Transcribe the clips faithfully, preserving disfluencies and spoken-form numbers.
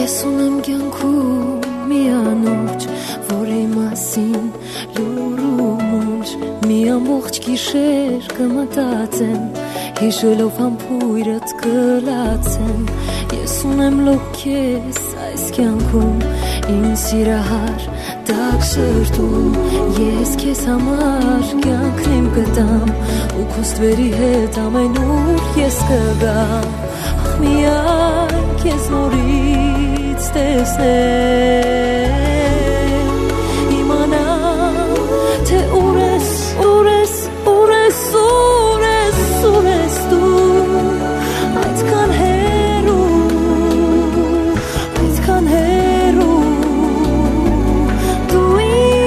Ես ունեմ կյանքում մի անոջ, որի մասին լուրում ունջ, մի ամբողջ գիշեր կմտածեմ, հիշելով համբույրդ կլացեմ, ես ունեմ լոք քեզ այս կյանքում, իմ սիրահար տաք սրտում, ես քեզ համար կյանքն իմ կտամ, ու քո ստվերի հետ ամենուր ես կգամ, ախ միայն քեզ նորից տեսնեմ, իմանամ, թե ուր ես, ուր ես, ուր ես, ուր ես, ուր ես դու, այդքան հեռու, այդքան հեռու, դու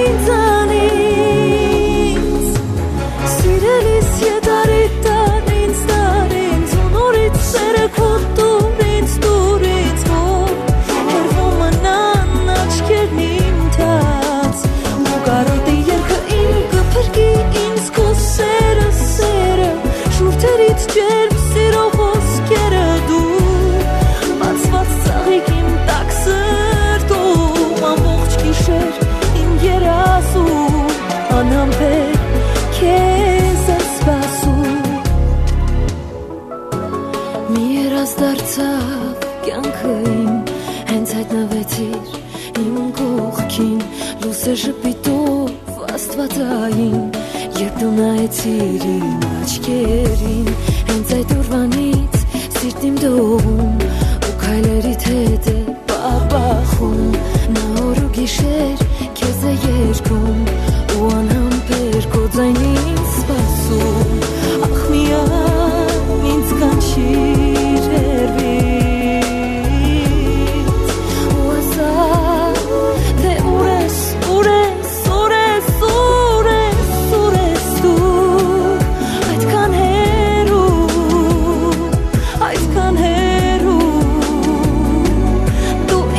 ինձանից, սիրելիս ետարի տար ինձ տար ինձ, ու նորից սերը քո դուր ինձ դուր ինձ, որ հեռվում մնան աչքերն իմ թած, ու կարոտի երգը իմ կփրկի ինձ քո սերը, սերը, շուրթերից ջերմ սիրո խոսքերը դու, բացված ծաղիկ իմ տաք սրտում, ամբողջ գիշեր իմ երազում, անհամբեր քեզ եմ սպասում, մի երազ դարձավ կյանքը իմ, հենց հայտնվեցիր իմ կողքին, լույսը ժպիտով աստվածային, երբ դու նայեցիր իմ աչքերին, հենց այդ օրվանից սիրտ իմ դողում, ու քայլերիդ հետ է պապախում, նա օր ու գիշեր քեզ է երգում, ու անհամբեր քո ձայնին սպասում, ախ միայն ինձ կանչիր հեռվից, ու ասա, թե ուր ես, ուր ես, ուր ես, ուր ես, ուր ես դու, այդքան հեռու, այդքան հեռու, դու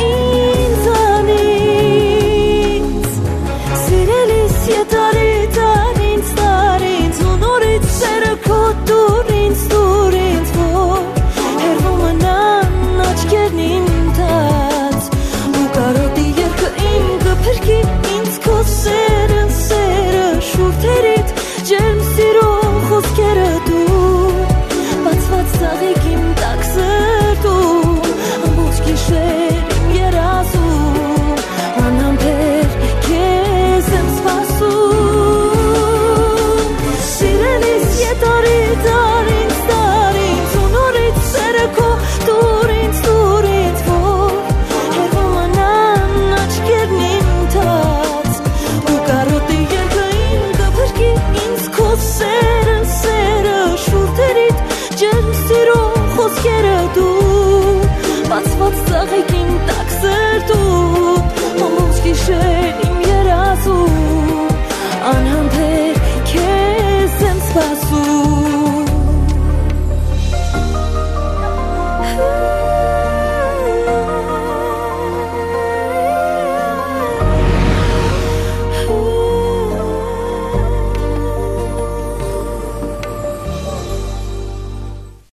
ինձանից, սիրելիս ետարի տար ինձ տար ինձ, ու նորից սերը քո դուր ինձ դուր ինձ, որ հեռվում մնան աչքերն իմ թած, ու կարոտի երգը իմ կփրկի ինձ քո սերը, սերը, շուրթերիդ ջերմ սիրո խոսքերը դու, բացված ծաղիկ իմ տաք սրտում, ամբողջ գիշեր իմ երազում, անհամբեր քեզ եմ սպասում, սիրելիս ետարի տար ինձ տար ինձ, ու նորից սերը քո դուր ինձ դուր ինձ, որ հեռվում մնան աչքերն իմ թած, ու կարոտի երգը իմ կփրկի ինձ քո սերը, սերը, շուրթերիդ ջերմ սիրո խոսքերը դու, բացված ծաղիկ իմ տաք սրտում, ամբողջ գիշեր իմ երազում, անհամբեր